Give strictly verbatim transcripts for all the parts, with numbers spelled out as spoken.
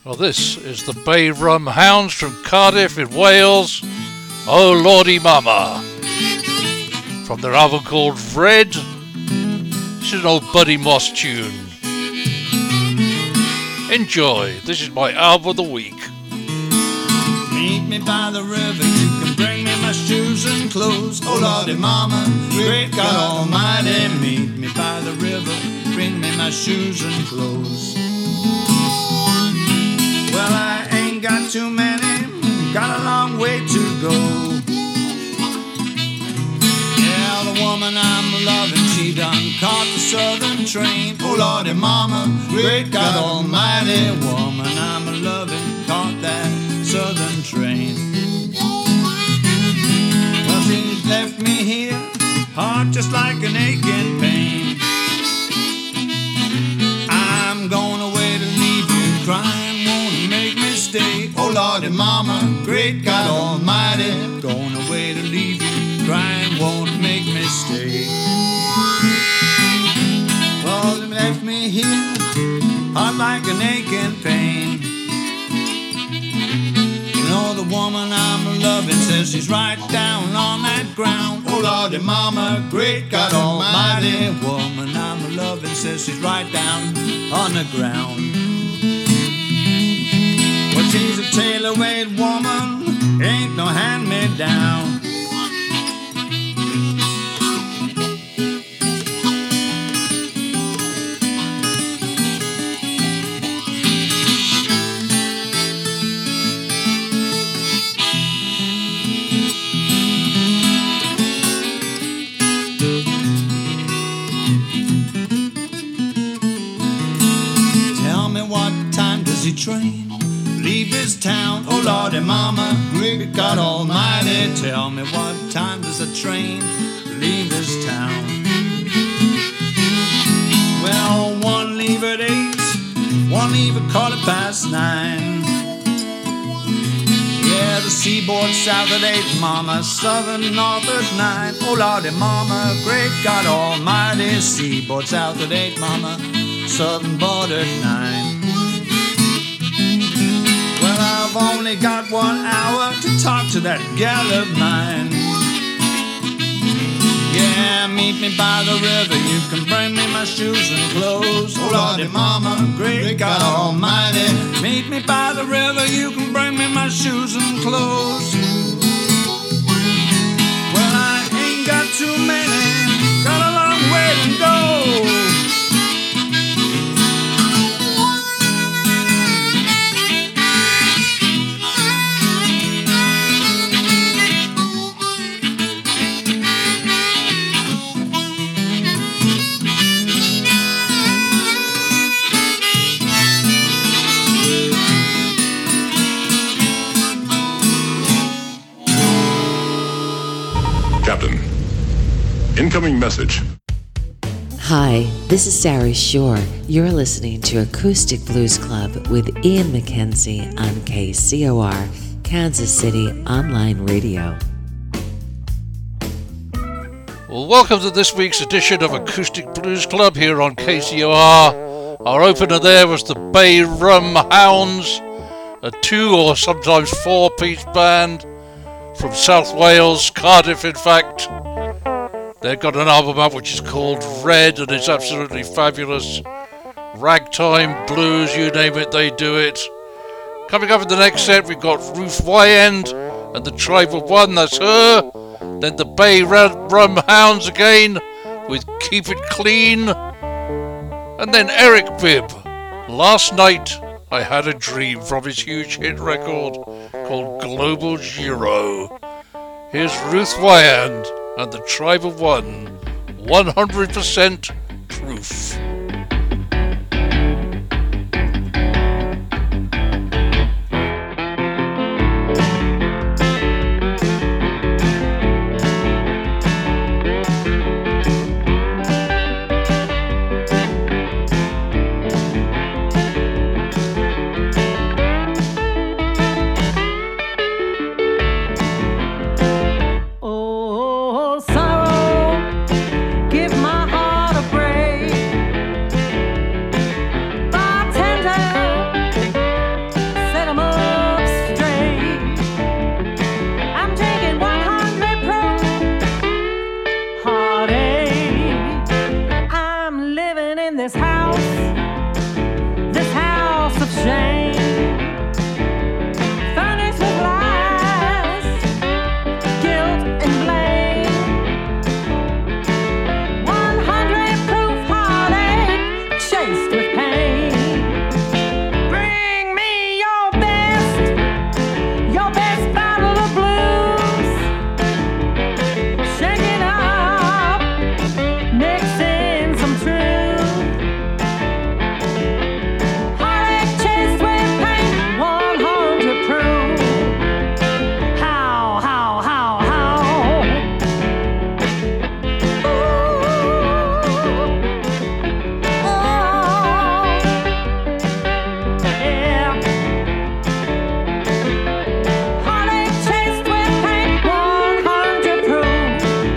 Well, this is the Bay Rum Hounds from Cardiff in Wales. Oh Lordy Mama. From their album called Red. This is an old Buddy Moss tune. Enjoy. This is my album of the week. Meet me by the river, you can bring me my shoes and clothes. Oh Lordy Mama, great God Almighty. Meet me by the river, bring me my shoes and clothes. Well, I ain't got too many, got a long way to go. Yeah, the woman I'm loving, she done caught the southern train. Oh Lordy Mama, great God Almighty. Woman I'm loving, caught that southern train. Well, she's left me here, heart just like an aching pain. I'm going away to leave you crying. Stay. Oh Lordy Mama, great God Almighty. Going away to leave you, crying won't make me stay. Well, they left me here, heart like an aching pain. You know the woman I'm loving says she's right down on that ground. Oh Lordy Mama, great God Almighty. Woman I'm loving says she's right down on the ground. She's a tailor-made woman, ain't no hand-me-down. Tell me what time does he train? Leave his town, oh Lordy Mama, great God Almighty. Tell me what time does the train leave his town? Well, one leave at eight, one leave at quarter past nine. Yeah, the seaboard south at eight, Mama, southern north at nine. Oh Lordy Mama, great God Almighty. Seaboard south at eight, Mama, southern border at nine. I've only got one hour to talk to that gal of mine. Yeah, meet me by the river, you can bring me my shoes and clothes. Oh Lordy Mama, great God Almighty. Meet me by the river, you can bring me my shoes and clothes. Well, I ain't got too many, got a long way to go. Captain, incoming message. Hi, this is Sarah Shore. You're listening to Acoustic Blues Club with Ian McKenzie on K C O R, Kansas City Online Radio. Well, welcome to this week's edition of Acoustic Blues Club here on K C O R. Our opener there was the Bay Rum Hounds, a two or sometimes four-piece band from South Wales, Cardiff in fact. They've got an album out which is called Red and it's absolutely fabulous. Ragtime, blues, you name it, they do it. Coming up in the next set we've got Ruth Wyand and the Tribe of One, that's her. Then the Bay Rum Hounds again with Keep It Clean. And then Eric Bibb, Last Night I Had a Dream, from his huge hit record called Global Zero. Here's Ruth Wyand and the Tribe of One, one hundred percent proof. Oh, sorrow, give my heart a break. house, this house of shame, furnished with lies, guilt and blame. One hundred proof heartache, chased with pain. Bring me your best, your best bottle of blues. Shake it up, mix in some truth. Heartache chased with pain, one hundred proof. How, how, how, how? Ooh, oh, yeah. Heartache chased with pain, one hundred proof.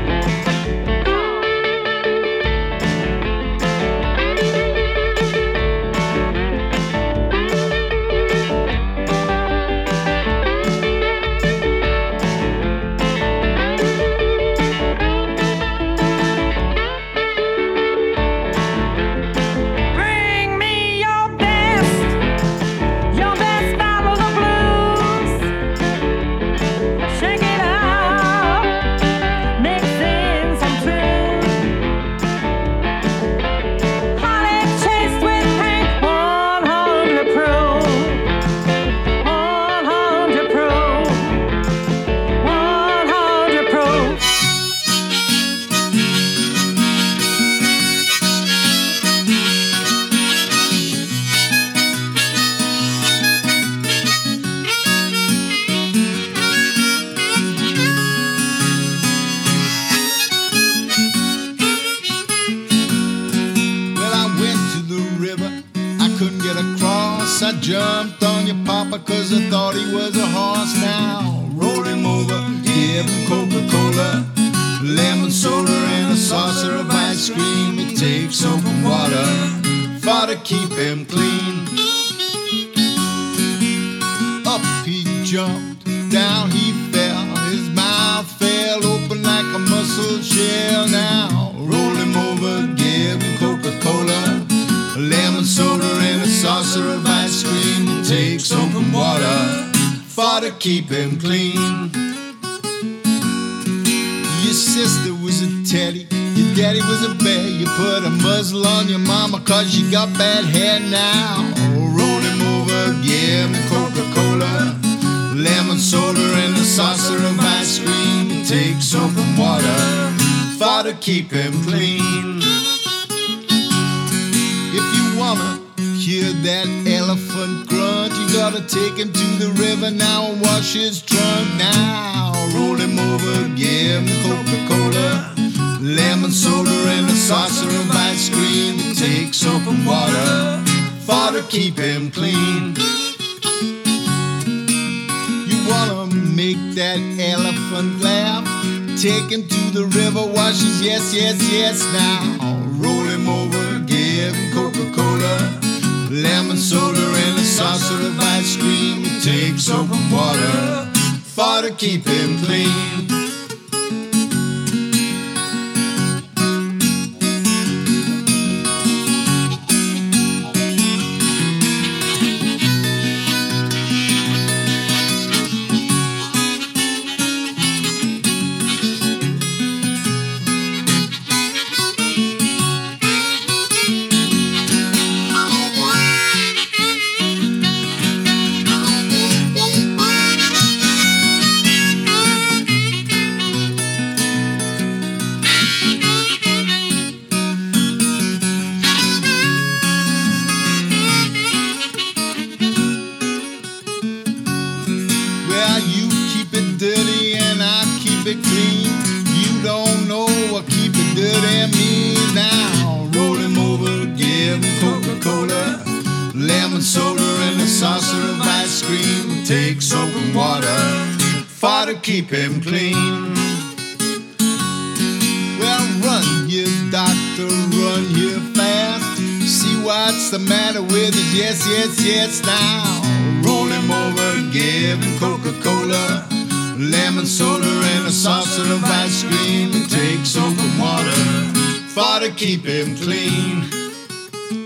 Bring me your best, your best bottle of blues. Shake it up, mix in some truth. Heartache chased with pain, one hundred proof. one hundred proof. one hundred proof. Well, I went to the river, I couldn't get across. I jumped on your papa cause I thought he was a horse. Now roll him over, give him Coca-Cola, lemon soda and a saucer of ice cream. It takes soap and water for to keep him clean. Up he jumped, down he fell, his mouth fell open like a mussel shell. Now roll him over, give him Coca-Cola, a lemon soda and a saucer of ice cream. It takes soap and water for to keep him clean. Your sister was a teddy, your daddy was a bear. You put a muzzle on your mama cause she got bad hair. Now roll him over, give him Coca-Cola, lemon soda and a saucer of ice cream. It takes soap and water for to keep him clean. If you wanna hear that elephant grunt, you gotta take him to the river now and wash his trunk. Now roll him over, give him Coca-Cola, lemon soda and a saucer of ice cream. It takes soap and water for to keep him clean. You wanna make that elephant laugh, take him to the river, wash his yes, yes, yes. Now roll him over, give him Coca-Cola, lemon soda and a saucer of ice cream. It takes soap and water for to keep him clean. Well, you keep it dirty and I keep it clean. You don't know what keep it dirty means. Now roll him over, give him Coca-Cola, lemon soda and a saucer of ice cream. Take soap and water for to keep him clean. Well, run, you doctor, run here fast. See what's the matter with it? Yes, yes, yes. Now roll him over, give him Coca-Cola, lemon soda and a saucer of ice cream. It takes soap and water for to keep him clean.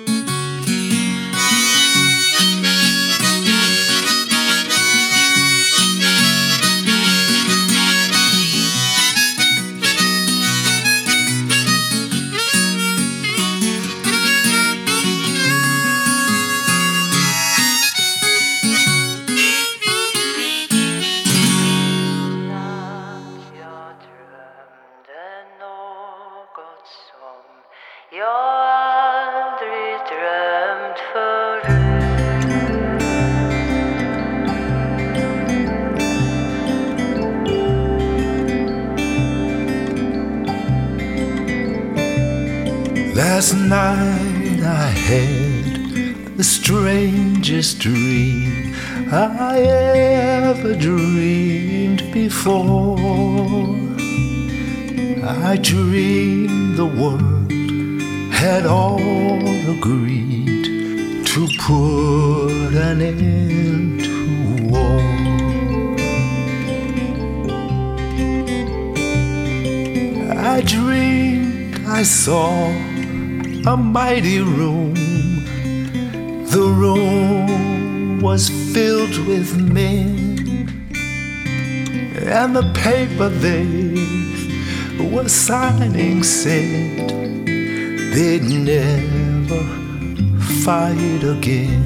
Last night I had the strangest dream I ever dreamed before. I dreamed the world had all agreed to put an end to war. I dreamed I saw a mighty room. The room was filled with men, and the paper they were signing said they'd never fight again.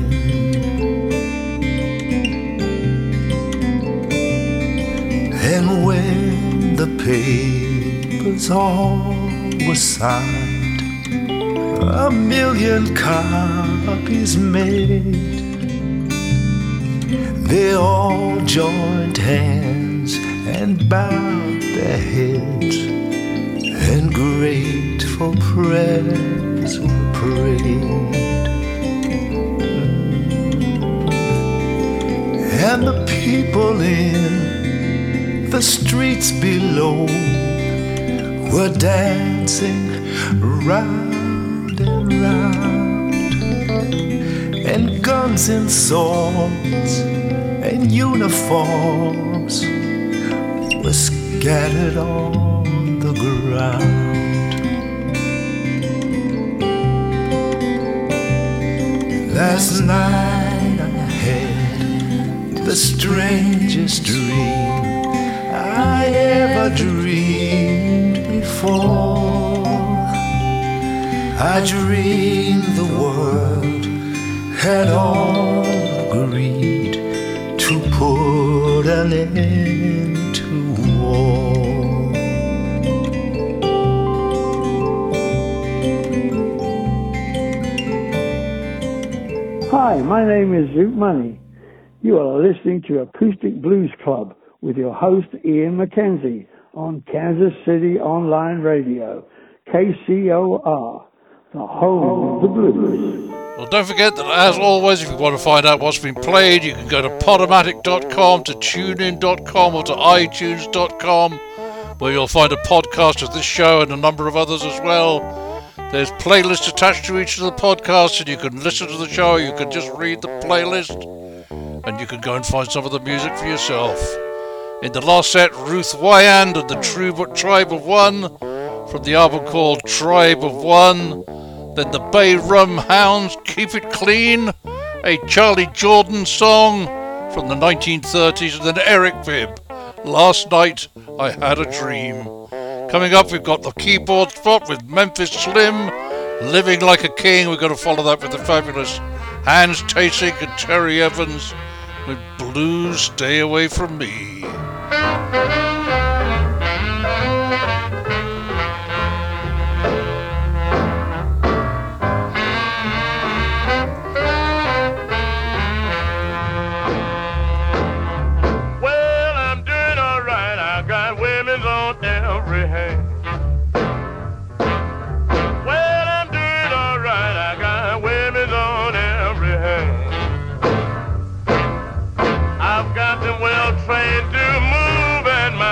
And when the papers all were signed, a million copies made, they all joined hands and bowed their heads, and grateful prayers were prayed. And the people in the streets below were dancing round and round, and guns and swords and uniforms were scattered on the ground. Last night I had the strangest dream I ever dreamed before. I dreamed the world had all agreed to put an end to war. Hi, my name is Zoot Money. You are listening to Acoustic Blues Club with your host Ian McKenzie on Kansas City Online Radio, K C O R, the home of the blues. Well, don't forget that, as always, if you want to find out what's been played, you can go to podomatic dot com, to tunein dot com, or to itunes dot com, where you'll find a podcast of this show and a number of others as well. There's playlists attached to each of the podcasts, and you can listen to the show, you can just read the playlist, and you can go and find some of the music for yourself. In the last set, Ruth Wyand and the True But Tribe of One from the album called Tribe of One. Then the Bay Rum Hounds, Keep It Clean, a Charlie Jordan song from the nineteen thirties, and then Eric Bibb, Last Night I Had a Dream. Coming up, we've got the keyboard spot with Memphis Slim, Living Like a King. We're going to follow that with the fabulous Hans Tasik and Terry Evans with Blues Stay Away From Me. I've got them well trained to move, and my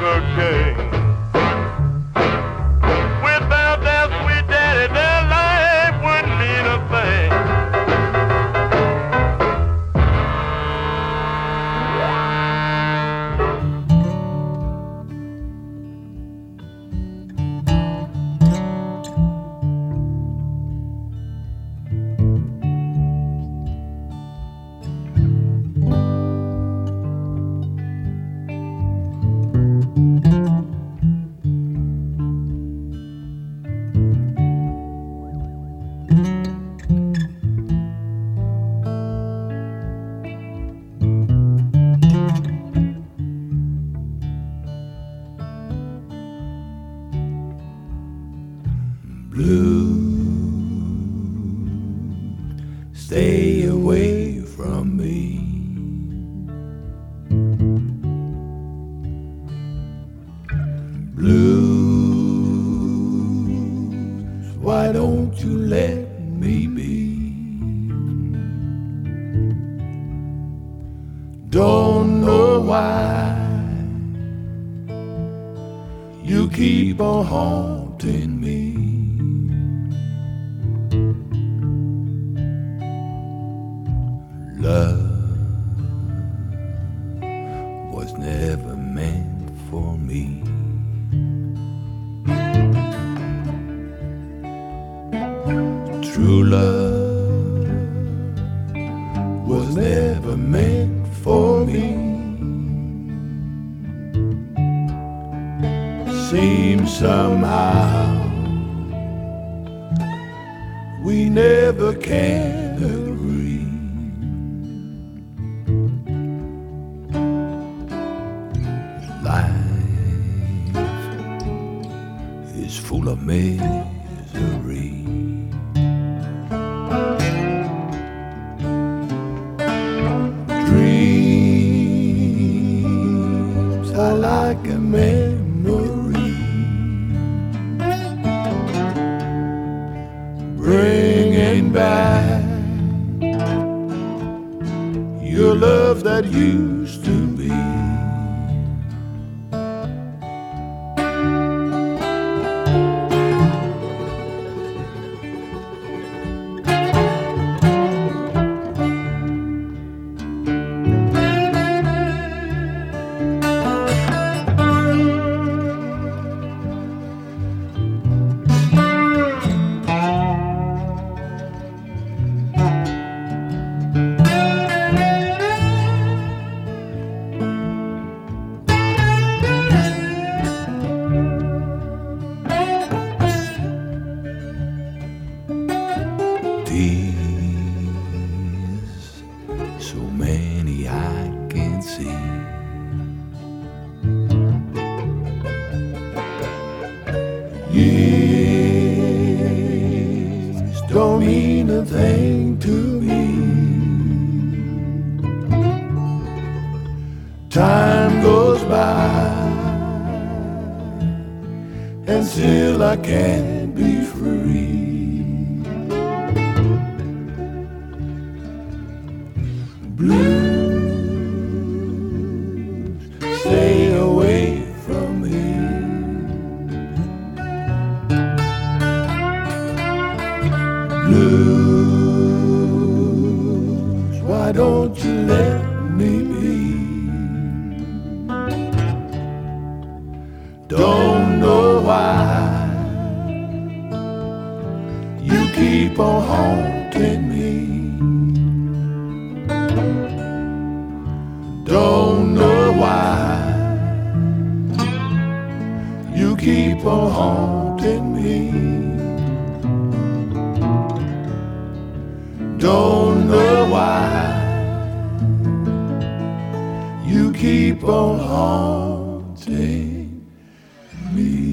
king. Without that sweet daddy, their life wouldn't mean a thing. Stay away from me. Blues, why don't you let me be? Don't know why you keep on haunting me. Love was never meant for me. True love was never meant for me. Seems somehow we never can agree. Full of misery. Dreams are like a memory, bringing back your love that used to be. Time goes by and still I can't be free. Blues, stay away from me. Blues, why don't you let me be? Don't know why you keep on haunting me. Don't know why you keep on haunting me. Don't know why you keep on haunting me.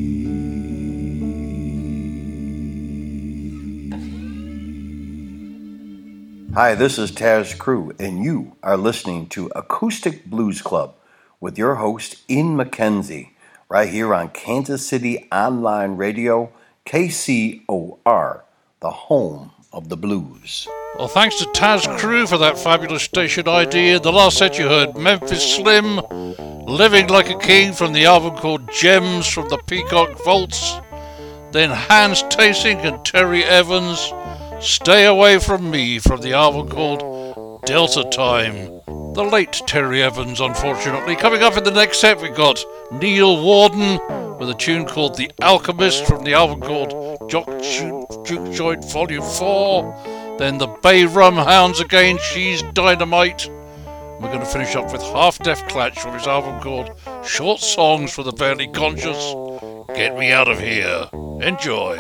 Hi, this is Taz Crew, and you are listening to Acoustic Blues Club with your host, Ian McKenzie, right here on Kansas City Online Radio, K C O R, the home of the blues. Well, thanks to Taz Crew for that fabulous station idea. The last set you heard, Memphis Slim, Living Like a King from the album called Gems from the Peacock Vaults. Then Hans Tasing and Terry Evans, Stay Away From Me from the album called Delta Time. The late Terry Evans, unfortunately. Coming up in the next set, we've got Neil Warden with a tune called The Alchemist from the album called Jock Juke Joint Volume four. Then the Bay Rum Hounds again, She's Dynamite. We're going to finish up with Half Deaf Clutch from his album called Short Songs for the Barely Conscious. Get Me Out of Here. Enjoy.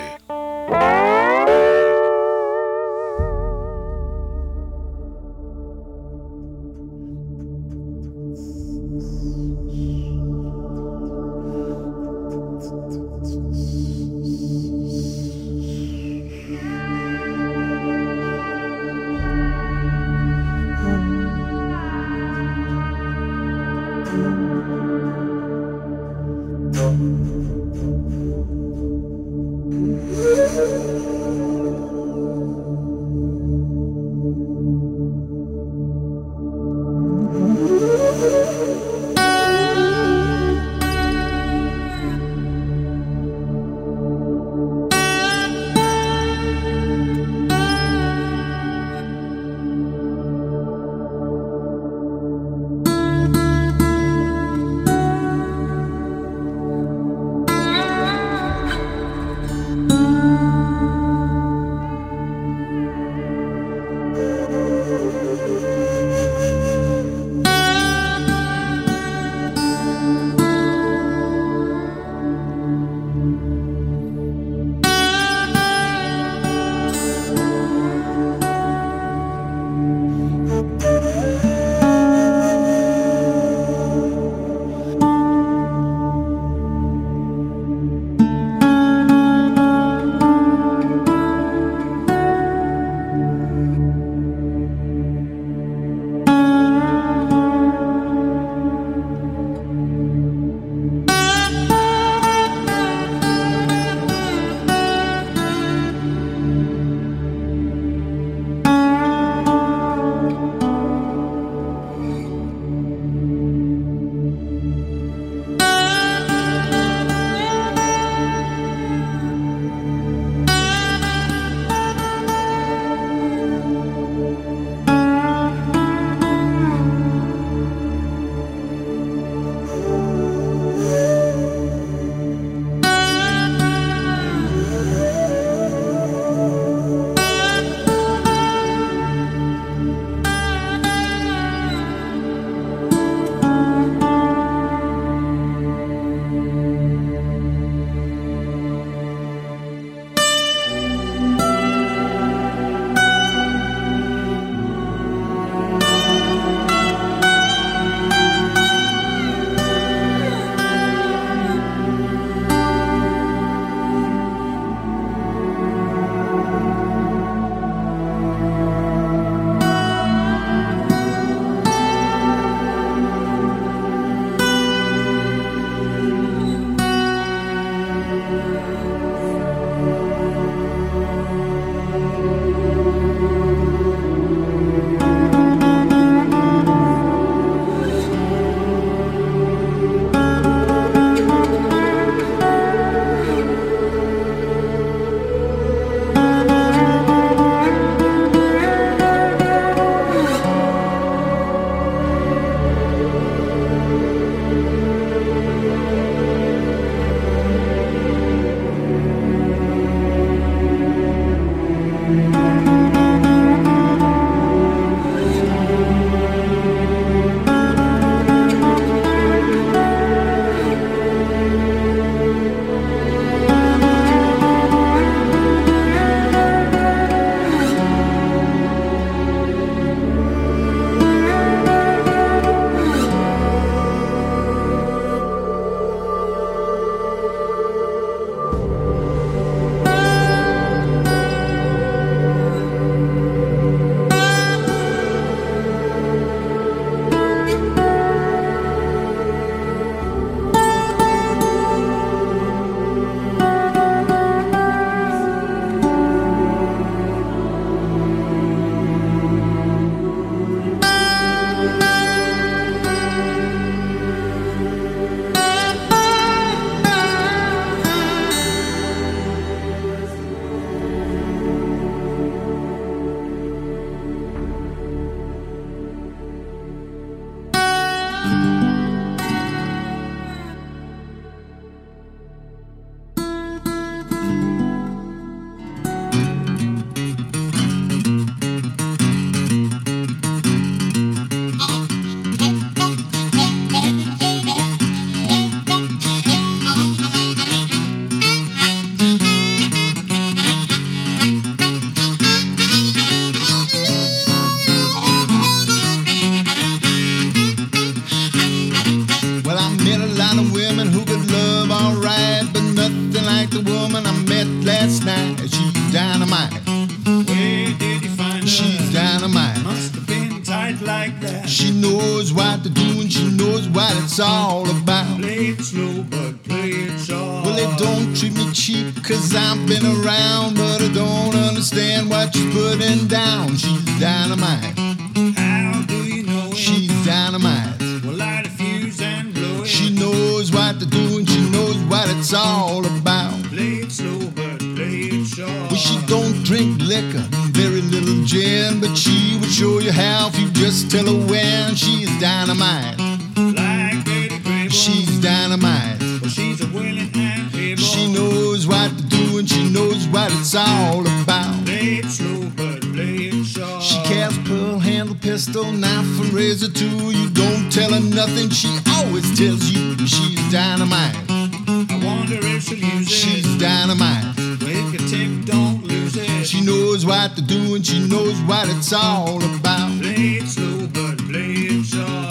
it's all about. Play it slow, but play it sharp. Well, they don't treat me cheap, cause I've been around, but I don't understand what you're putting down. She's dynamite. How do you know it? She's dynamite. Well, light a fuse and blow it. She knows what to do and she knows what it's all about. Play it slow, but play it sharp. Well, she don't drink liquor, very little gin, but she would show you how if you just tell her when. She's dynamite. Like Betty Grable. She's dynamite. Well, she's a willing and able. She knows what to do and she knows what it's all about. Play it slow, but play it sharp. She carries pearl handle pistol, knife and razor too. You don't tell her nothing, she always tells you. She's dynamite. I wonder if she'll use it. She's dynamite. Well, if you tip, don't lose it. She knows what to do and she knows what it's all about. Play it slow, but play it sharp.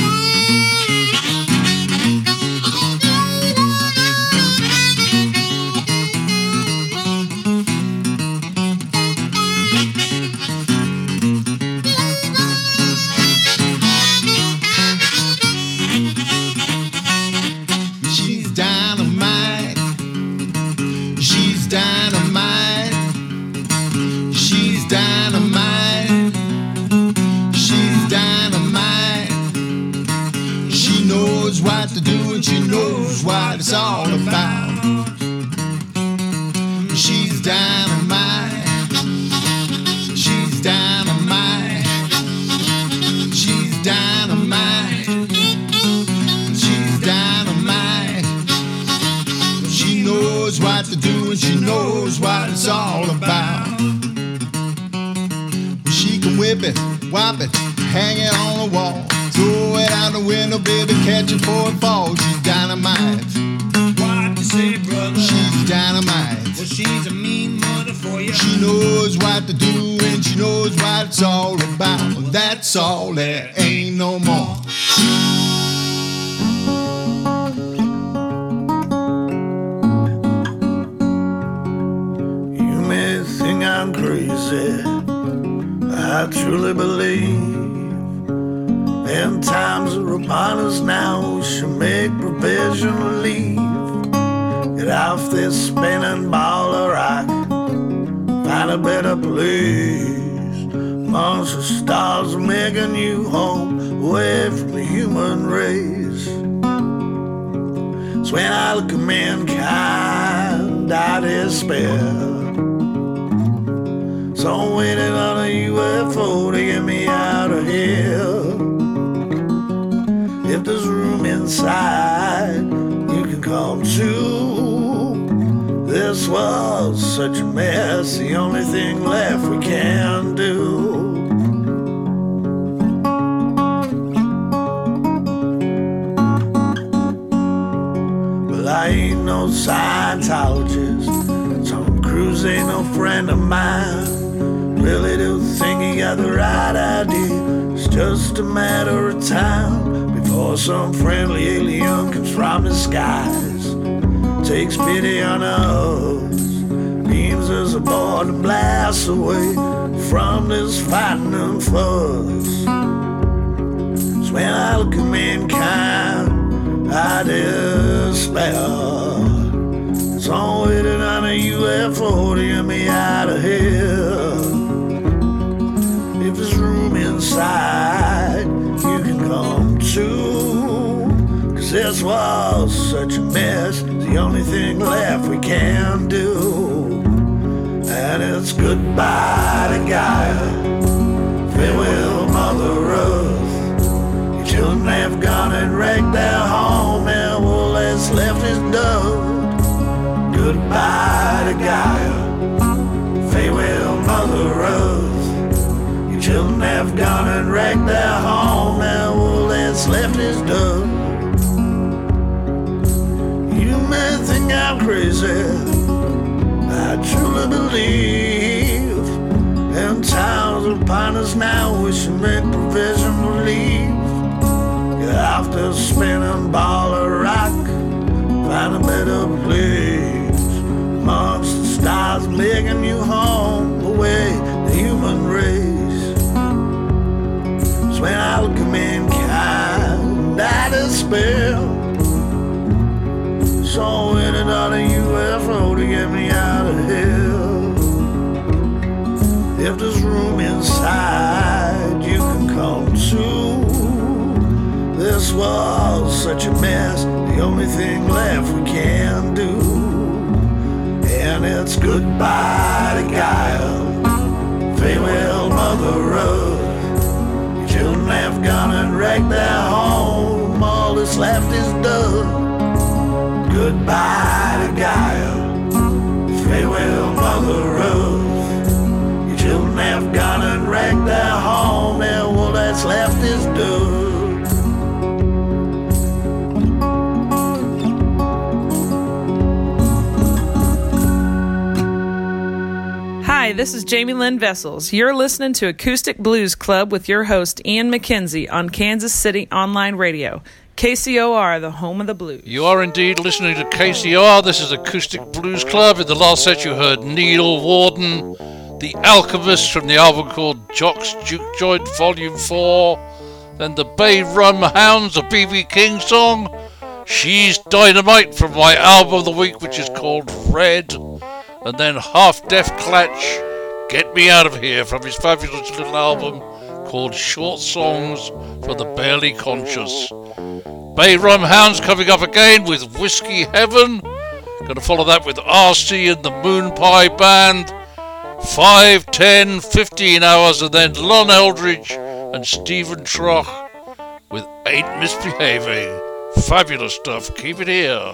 She knows what it's all about. She's dynamite. She's dynamite. She's dynamite. She's dynamite. She knows what to do and she knows what it's all about. She can whip it, whop it, hang it on the wall. Throw it out the window, baby, catch it before it falls. She's dynamite. What you say, brother? She's dynamite. Well, she's a mean mother for you. She knows what to do and she knows what it's all about. Well, that's all, there ain't no more. You may think I'm crazy, I truly believe and times are upon us now, we should make provision to leave. Get off this spinning ball of rock, find a better place. Amongst the stars are making you home, away from the human race. It's when I look at mankind, I despair. So I'm waiting on a U F O to get me out of here. If there's room inside, you can come too. This was such a mess, the only thing left we can do. Well, I ain't no Scientologist, Tom Cruise ain't no friend of mine. Really do think he got the right idea, it's just a matter of time before some friendly alien comes from the skies, takes pity on us, beams us aboard to blast away from this fighting and fuss. So when I look at mankind, I despair. So I'm waiting on a U F O to get me out of here. If there's room inside, you can come too. Cause this was such a mess, the only thing left we can do. And it's goodbye to Gaia, farewell Mother Earth. Your children have gone and wrecked their home, and all that's left is dirt. Goodbye to Gaia, farewell Mother Earth. Children have gone and wrecked their home, and all that's left is dirt. You may think I'm crazy, I truly believe. And times upon us now, we should make provision to leave. Get off the spinning ball of rock, find a better place. Amongst the stars making you home, away the human race. When I look at mankind, I despair. spell. So any dollar U F O to get me out of hell. If this room inside you can come to, this was such a mess, the only thing left we can do. And it's goodbye to Gaia, farewell Mother Earth. Your children have gone and wrecked their home, all that's left is dust. Goodbye to Gaia, farewell Mother Earth. Your children have gone and wrecked their home, and all that's left is dust. Hi, this is Jamie Lynn Vessels. You're listening to Acoustic Blues Club with your host, Ian McKenzie, on Kansas City Online Radio. K C O R, the home of the blues. You are indeed listening to K C O R. This is Acoustic Blues Club. In the last set you heard Neil Warden, The Alchemist from the album called Jock's Juke Joint Volume four. Then the Bay Rum Hounds, a B B King song. She's Dynamite from my album of the week, which is called Red. And then Half Deaf Clutch, Get Me Out of Here, from his fabulous little album called Short Songs for the Barely Conscious. Bay Rum Hounds coming up again with Whiskey Heaven. Going to follow that with R C and the Moon Pie Band. five, ten, fifteen hours, and then Lon Eldridge and Stephen Troch with Ain't Misbehaving. Fabulous stuff. Keep it here.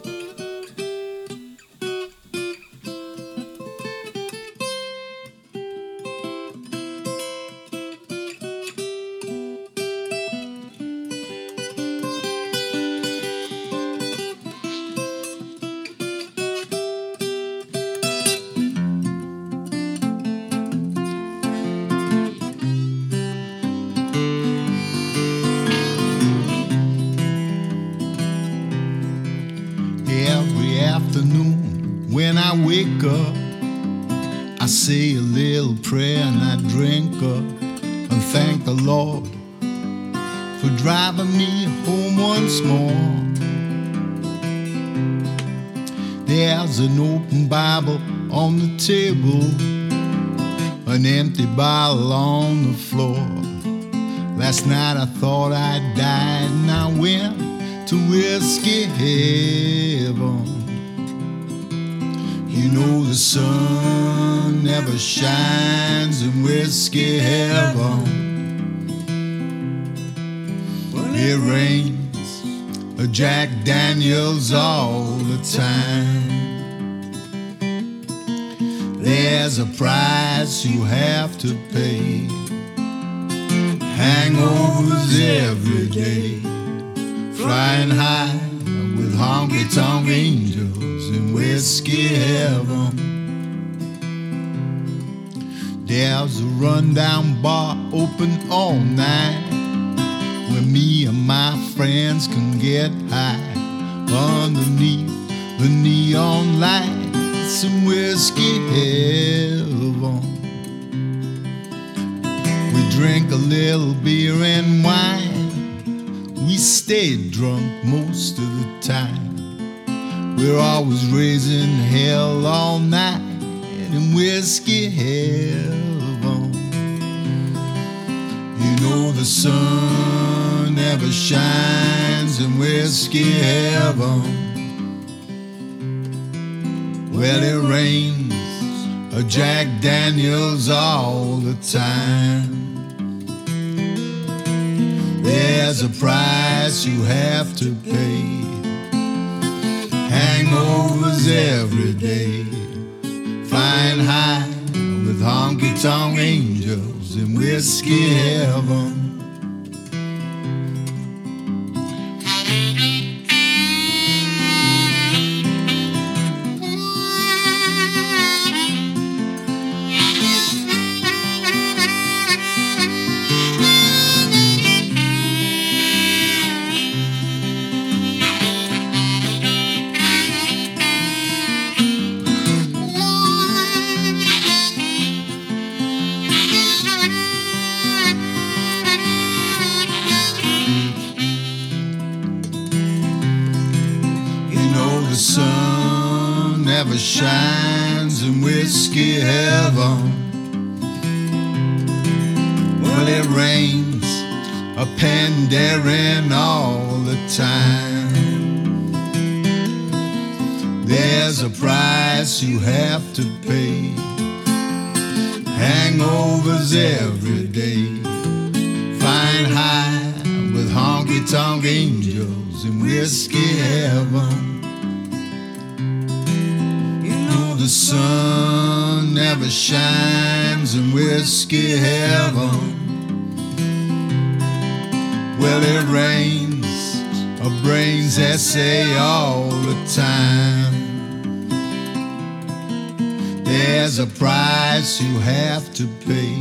I say a little prayer and I drink up and thank the Lord for driving me home once more. There's an open Bible on the table, an empty bottle on the floor. Last night I thought I died and I went to whiskey heaven. You know the sun never shines in whiskey heaven. It rains a Jack Daniels all the time. There's a price you have to pay, hangovers every day, flying high with honky-tonk angels in whiskey heaven. There's a rundown bar open all night, where me and my friends can get high underneath the neon lights in whiskey heaven. We drink a little beer and wine, we stay drunk most of the time. We're always raising hell all night in whiskey heaven. You know the sun never shines in whiskey heaven. Well, it rains a Jack Daniels all the time. There's a price you have to pay, hangovers every day, flying high with honky-tonk angels in whiskey heaven. the sun never shines in whiskey heaven. Well, it rains a pandering all the time. There's a price you have to pay. Hangovers every day. Flying high with honky-tonk angels in whiskey heaven. You know the sun never shines in whiskey heaven. Well, it rains a brains essay all the time. There's a price you have to pay.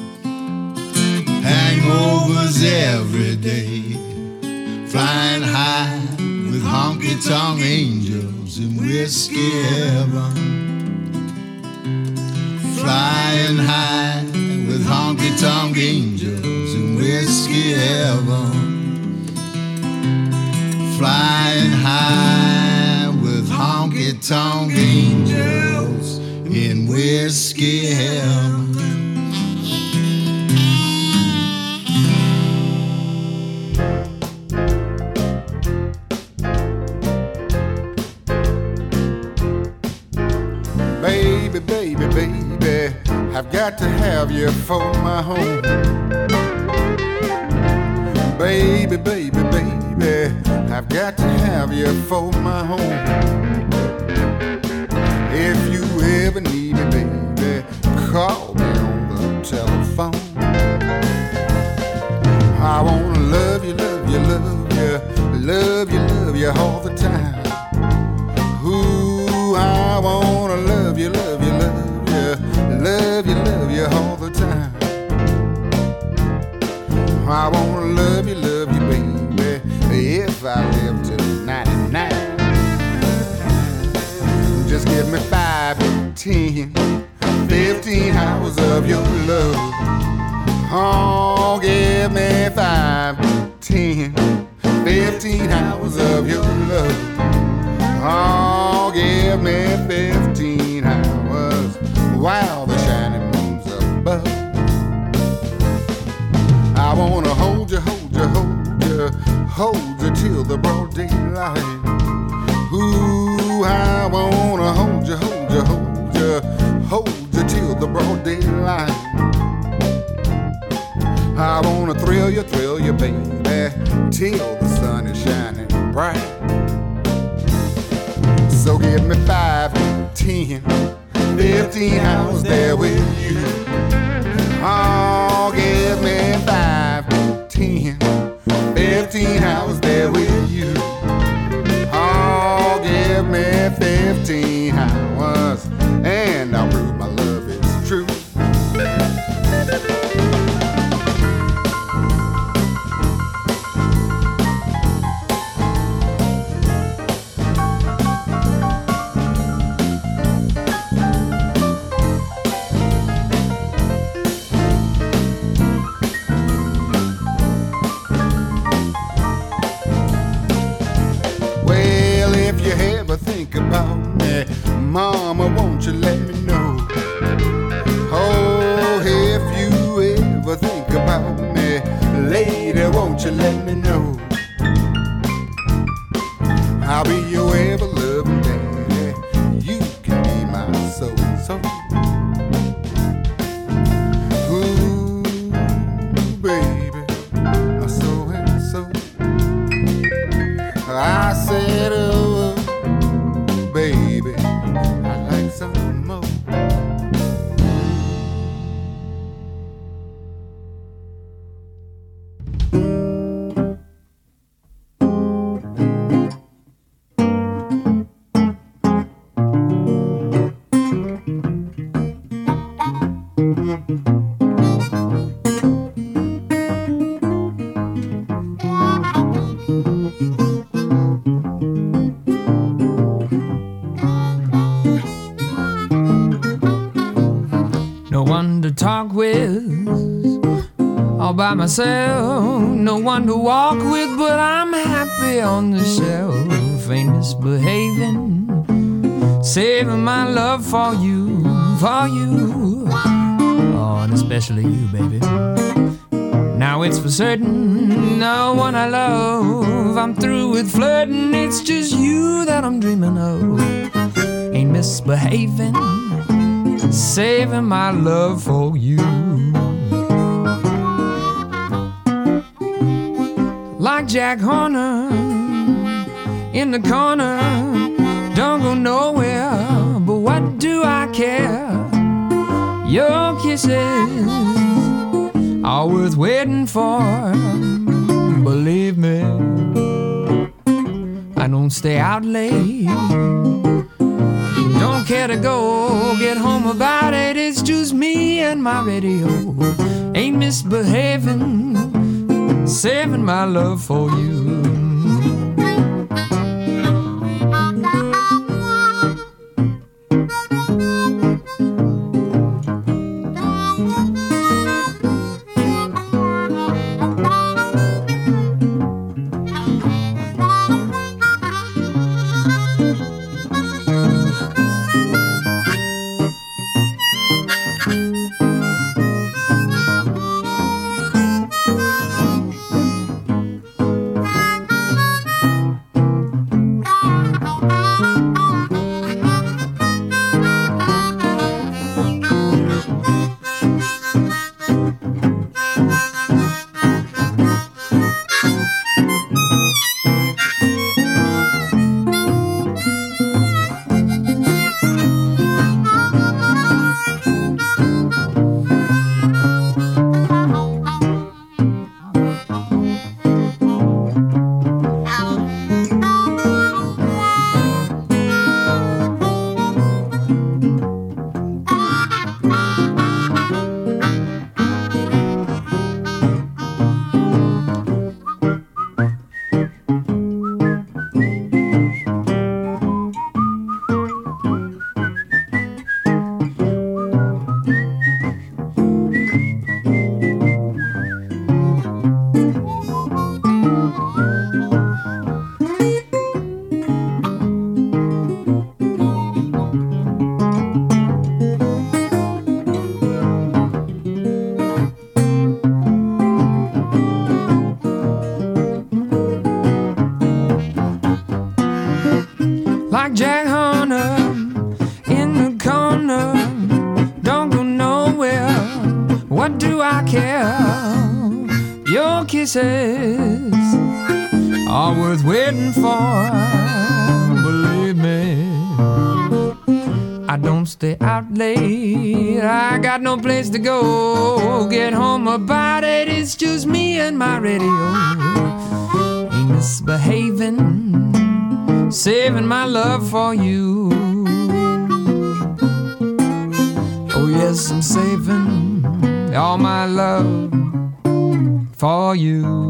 Hangovers every day. Flying high with honky-tonk angels in whiskey heaven. Flying high with honky-tonk angels in whiskey heaven. Flying high with honky-tonk angels in whiskey heaven. Baby, baby, baby, I've got to have you for my home. Baby, baby, baby, I've got to have you for my home. If you ever need me, baby, call me on the telephone. I wanna love you, love you, love you, love you, love you all the time. Ooh, I wanna love you, love you, love you, love you, love you all the time. I wanna love you, love you, baby, if I live to ninety-nine. Just give me five, ten, fifteen hours of your love. Oh, give me five, ten, fifteen hours of your love. Oh, give me fifteen hours while the shining moon's above. I wanna hold you, hold you, hold you, hold you till the broad daylight. Ooh, I wanna hold you, hold you, hold you, hold you till the broad daylight. I wanna thrill you, thrill you, baby, till the sun is shining bright. So give me five, ten, fifteen hours there with you. Oh, give me five, ten, fifteen hours there with you. Oh, give me fifteen hours, and I'll prove my love is true. Think about me, Mama, won't you let me know? Oh, if you ever think about me, lady, won't you let me know? I'll be your ever-loving daddy. You can be my so-and-so. Ooh, baby, my so-and-so. I said, oh, baby, I'd like some more. Talk with all by myself, no one to walk with, but I'm happy on the shelf. myself ain't misbehaving, saving my love for you, for you, oh, and especially you, baby. Now it's for certain, no one I love, I'm through with flirting, it's just you that I'm dreaming of. Ain't misbehaving, saving my love for you. Like Jack Horner in the corner, don't go nowhere, but what do I care? Your kisses are worth waiting for, believe me. I don't stay out late, don't care to go get home about it, it's just me and my radio. Ain't misbehaving, saving my love for you. Jack Horner in the corner, don't go nowhere, what do I care? Your kisses are worth waiting for, believe me. I don't stay out late, I got no place to go get home about it, it's just me and my radio. Ain't misbehaving, saving my love for you. Oh yes, I'm saving all my love for you.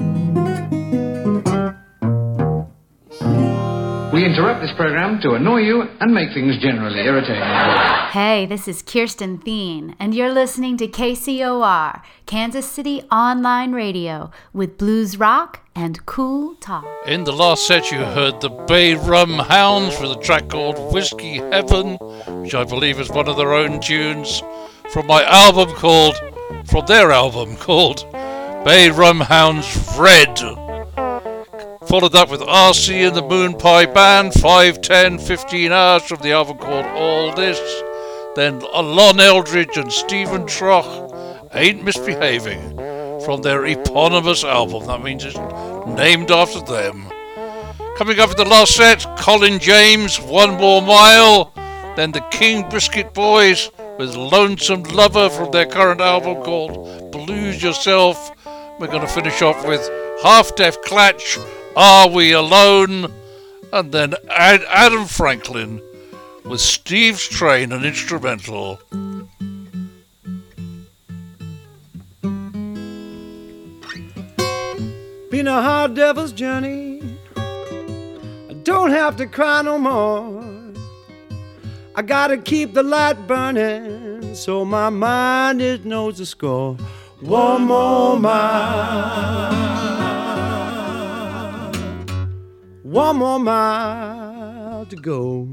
We interrupt this program to annoy you and make things generally irritating. Hey, this is Kirsten Thien, and you're listening to K C O R, Kansas City Online Radio, with blues rock and cool talk. In the last set you heard the Bay Rum Hounds with a track called Whiskey Heaven, which I believe is one of their own tunes from my album called, from their album called Bay Rum Hounds Red. Followed up with R C and the Moon Pie Band, five, ten, fifteen hours from the album called All This. Then Alon Eldridge and Stephen Troch, Ain't Misbehaving, from their eponymous album. That means it's named after them. Coming up in the last set, Colin James, One More Mile. Then the King Biscuit Boys with Lonesome Lover from their current album called Blues Yourself. We're going to finish off with Half Deaf Clatch, Are We Alone? And then Ad- Adam Franklin with Steve's Train, an instrumental. Been a hard devil's journey, I don't have to cry no more. I gotta keep the light burning so my mind it knows the score. One more mile, one more mile to go.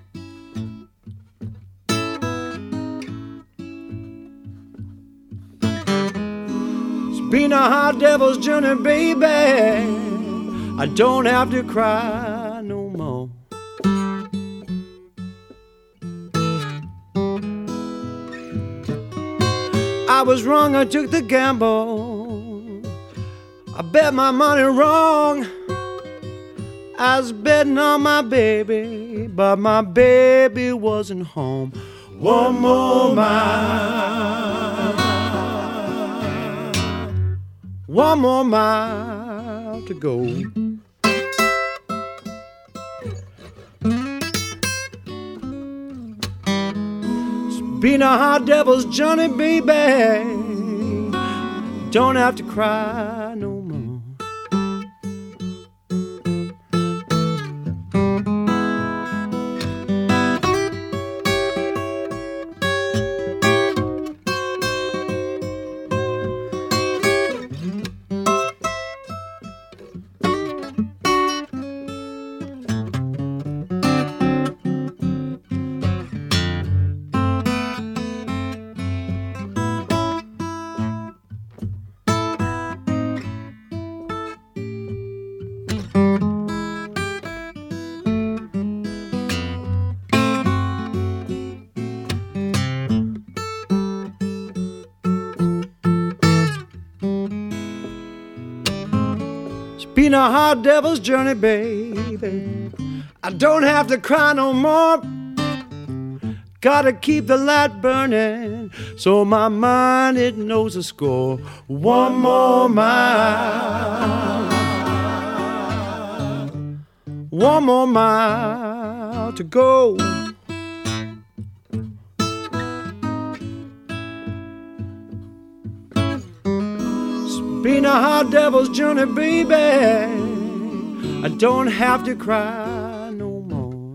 It's been a hot devil's journey, baby. I don't have to cry no more. I was wrong, I took the gamble. I bet my money wrong. I was betting on my baby, but my baby wasn't home. One more mile, one more mile to go. It's been a hot devil's journey, baby. Don't have to cry no more. Been a hard devil's journey, baby. I don't have to cry no more. Gotta keep the light burning so my mind, it knows the score. One more mile, one more mile to go. Been a hard devil's journey, baby. I don't have to cry no more.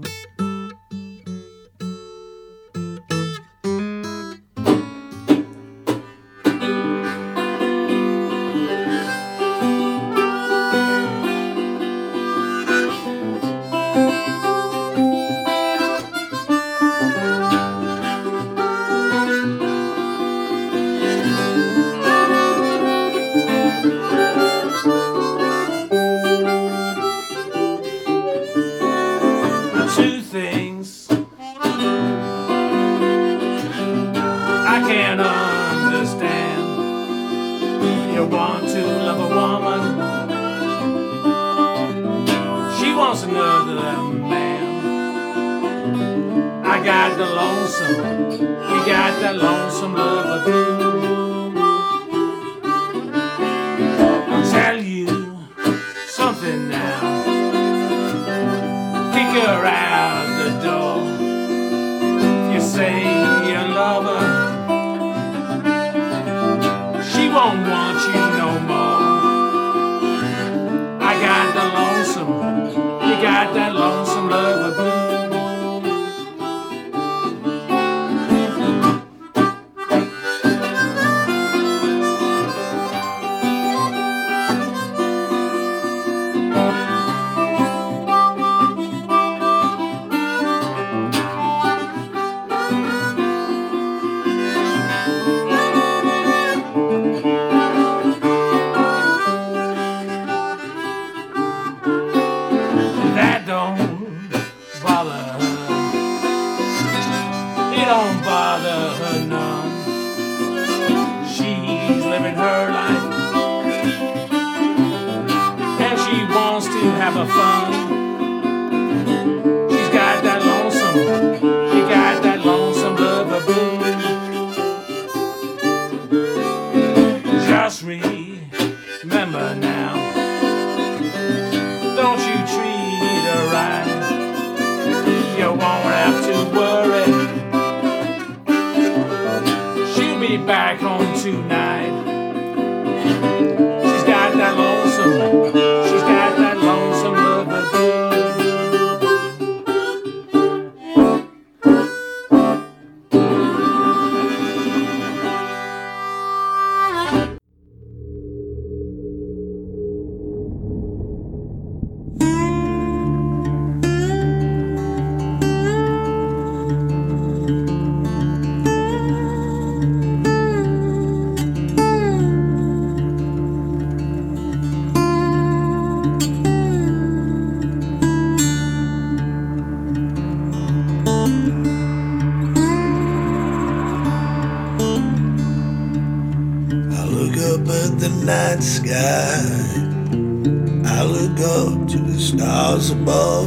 night sky, I look up to the stars above.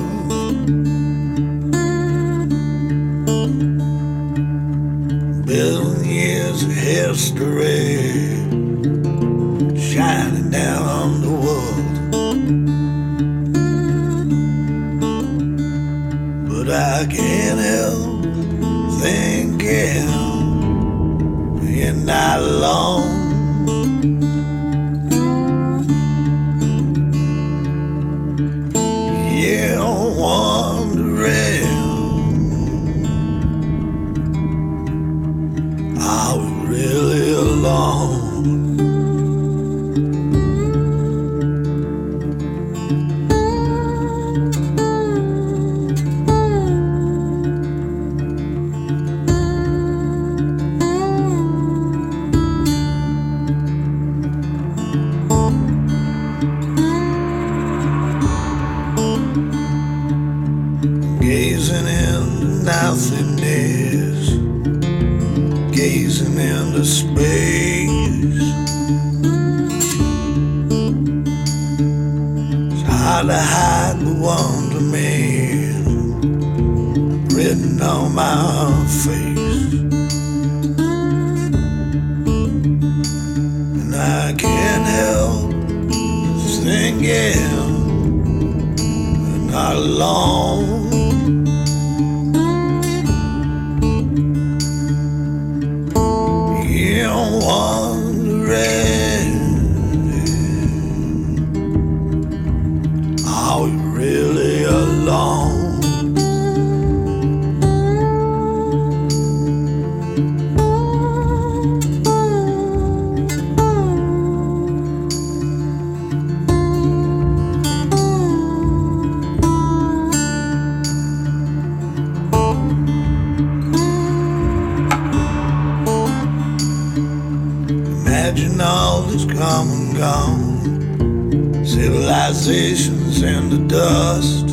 Billion years of history shining down on the world. But I can't help thinking you're not alone. Yeah, I'm wondering, are we really alone? Gazing into nothingness, gazing into space. It's hard to hide the wonderment written on my face, and I can't help thinking we're not alone. Yeah, I'm wondering, are we really alone? Imagine all that's come and gone, civilizations in the dust.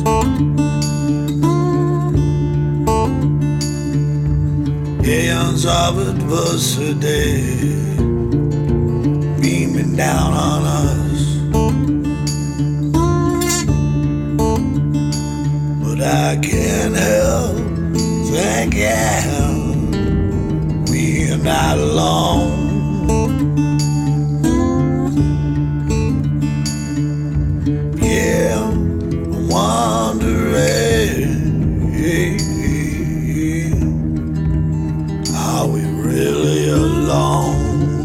Eons of adversity beaming down on us, but I can't help thinking we're not alone. Yeah, I'm wondering, are we really alone?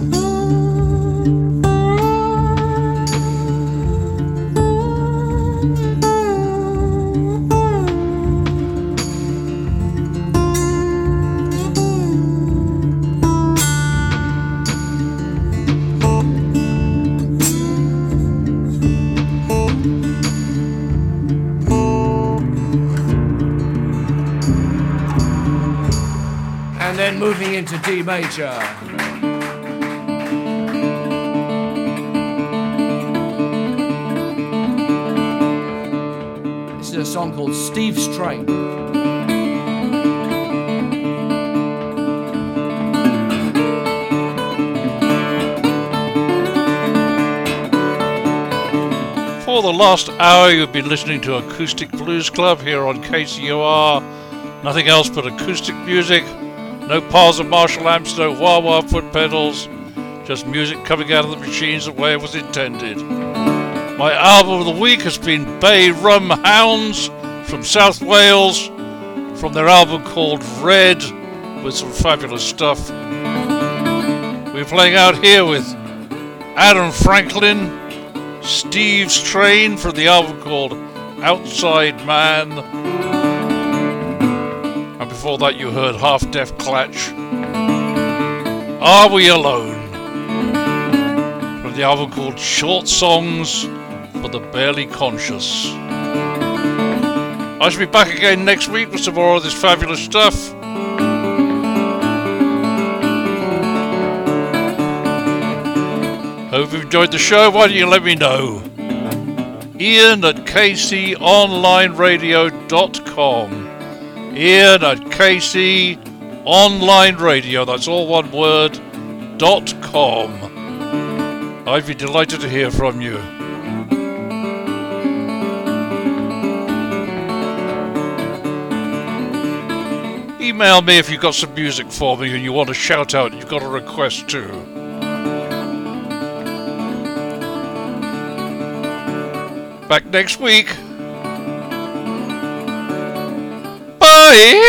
And then moving into D major. This is a song called Steve's Train. For the last hour, you've been listening to Acoustic Blues Club here on K C O R. Nothing else but acoustic music. No piles of Marshall amps, no wah-wah foot pedals. Just music coming out of the machines the way it was intended. My album of the week has been Bay Rum Hounds from South Wales, from their album called Red, with some fabulous stuff. We're playing out here with Adam Franklin, Steve's Train from the album called Outside Man. And before that you heard Half Deaf Clutch, Are We Alone? From the album called Short Songs for the Barely Conscious. I shall be back again next week with some more of this fabulous stuff. Hope you've enjoyed the show. Why don't you let me know? Ian at k c online radio dot com. Ian at K C Online Radio, that's all one word, dot com. I'd be delighted to hear from you. Email me if you've got some music for me and you want to shout out, you've got a request too. Back next week. Bye!